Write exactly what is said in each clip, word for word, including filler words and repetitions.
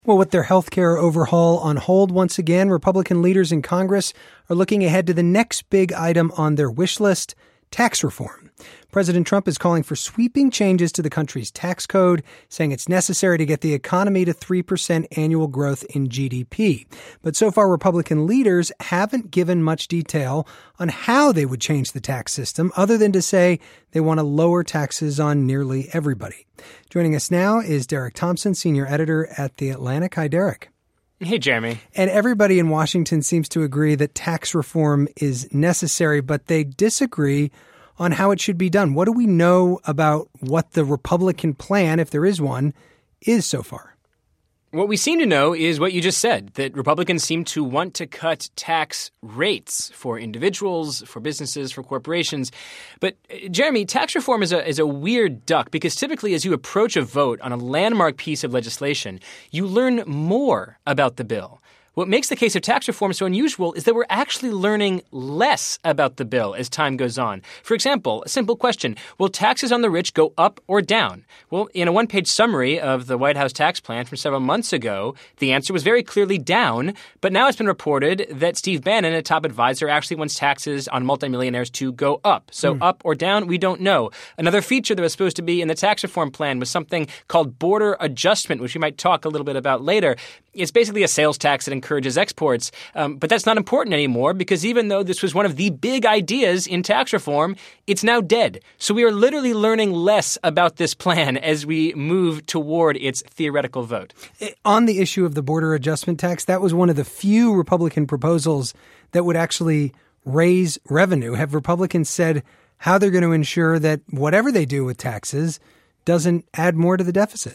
Well, with their healthcare overhaul on hold once again, Republican leaders in Congress are looking ahead to the next big item on their wish list, tax reform. President Trump is calling for sweeping changes to the country's tax code, saying it's necessary to get the economy to three percent annual growth in G D P. But so far, Republican leaders haven't given much detail on how they would change the tax system, other than to say they want to lower taxes on nearly everybody. Joining us now is Derek Thompson, senior editor at The Atlantic. Hi, Derek. Hey, Jeremy. And everybody in Washington seems to agree that tax reform is necessary, but they disagree on how it should be done. What do we know about what the Republican plan, if there is one, is so far? What we seem to know is what you just said, that Republicans seem to want to cut tax rates for individuals, for businesses, for corporations. But, uh, Jeremy, tax reform is a is a weird duck because typically as you approach a vote on a landmark piece of legislation, you learn more about the bill. What makes the case of tax reform so unusual is that we're actually learning less about the bill as time goes on. For example, a simple question, will taxes on the rich go up or down? Well, in a one-page summary of the White House tax plan from several months ago, the answer was very clearly down, but now it's been reported that Steve Bannon, a top advisor, actually wants taxes on multimillionaires to go up. So mm. up or down, we don't know. Another feature that was supposed to be in the tax reform plan was something called border adjustment, which we might talk a little bit about later. It's basically a sales tax that encourages exports, um, but that's not important anymore because even though this was one of the big ideas in tax reform, it's now dead. So we are literally learning less about this plan as we move toward its theoretical vote. On the issue of the border adjustment tax, that was one of the few Republican proposals that would actually raise revenue. Have Republicans said how they're going to ensure that whatever they do with taxes doesn't add more to the deficit?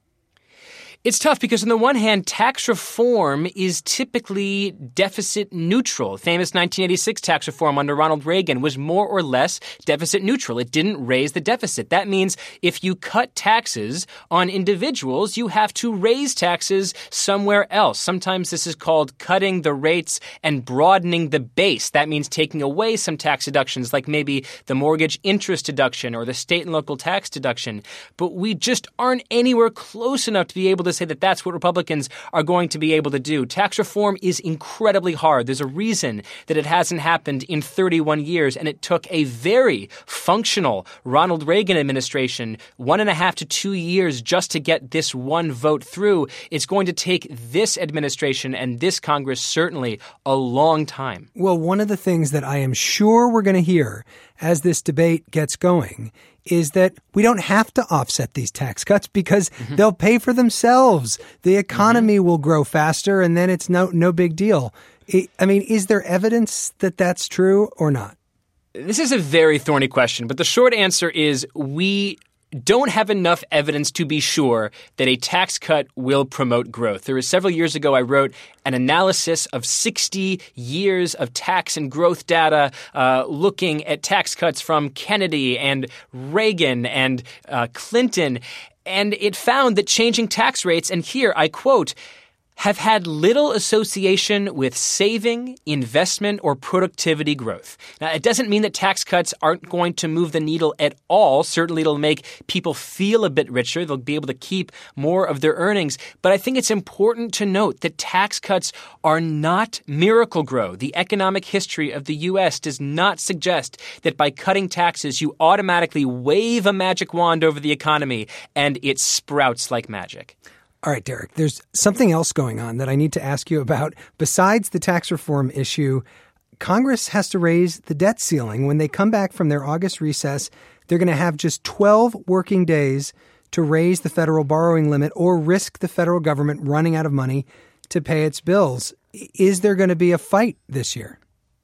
It's tough because on the one hand, tax reform is typically deficit neutral. Famous nineteen eighty-six tax reform under Ronald Reagan was more or less deficit neutral. It didn't raise the deficit. That means if you cut taxes on individuals, you have to raise taxes somewhere else. Sometimes this is called cutting the rates and broadening the base. That means taking away some tax deductions like maybe the mortgage interest deduction or the state and local tax deduction. But we just aren't anywhere close enough to be able to say that that's what Republicans are going to be able to do. Tax reform is incredibly hard. There's a reason that it hasn't happened in thirty-one years, and it took a very functional Ronald Reagan administration one and a half to two years just to get this one vote through. It's going to take this administration and this Congress certainly a long time. Well, one of the things that I am sure we're going to hear as this debate gets going is that we don't have to offset these tax cuts because mm-hmm. they'll pay for themselves. The economy mm-hmm. will grow faster, and then it's no no big deal. I mean, is there evidence that that's true or not? This is a very thorny question, but the short answer is we don't have enough evidence to be sure that a tax cut will promote growth. There was several years ago I wrote an analysis of sixty years of tax and growth data uh, looking at tax cuts from Kennedy and Reagan and uh, Clinton, and it found that changing tax rates, and here I quote, have had little association with saving, investment, or productivity growth. Now, it doesn't mean that tax cuts aren't going to move the needle at all. Certainly, it'll make people feel a bit richer. They'll be able to keep more of their earnings. But I think it's important to note that tax cuts are not miracle grow. The economic history of the U S does not suggest that by cutting taxes, you automatically wave a magic wand over the economy and it sprouts like magic. All right, Derek, there's something else going on that I need to ask you about. Besides the tax reform issue, Congress has to raise the debt ceiling. When they come back from their August recess, they're going to have just twelve working days to raise the federal borrowing limit or risk the federal government running out of money to pay its bills. Is there going to be a fight this year?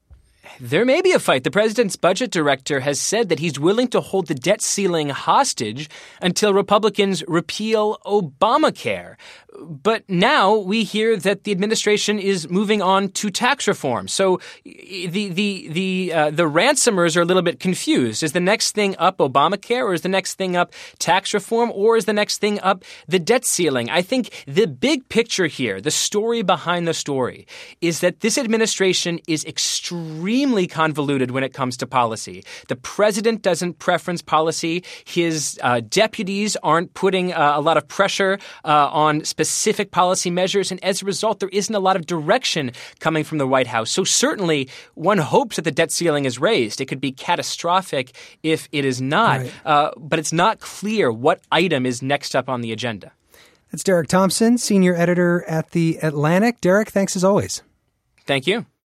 There may be a fight. The president's budget director has said that he's willing to hold the debt ceiling hostage until Republicans repeal Obamacare. But now we hear that the administration is moving on to tax reform. So the the the uh, the ransomers are a little bit confused. Is the next thing up Obamacare, or is the next thing up tax reform, or is the next thing up the debt ceiling? I think the big picture here, the story behind the story, is that this administration is extremely extremely convoluted when it comes to policy. The president doesn't preference policy. His uh, deputies aren't putting uh, a lot of pressure uh, on specific policy measures. And as a result, there isn't a lot of direction coming from the White House. So certainly one hopes that the debt ceiling is raised. It could be catastrophic if it is not. Right. Uh, but it's not clear what item is next up on the agenda. That's Derek Thompson, senior editor at The Atlantic. Derek, thanks as always. Thank you.